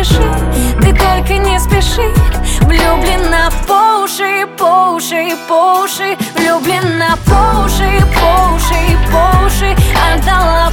спеши, ты только не спеши. Влюблена по уши, по уши, по уши. Влюблена по уши, по уши, по уши. Отдала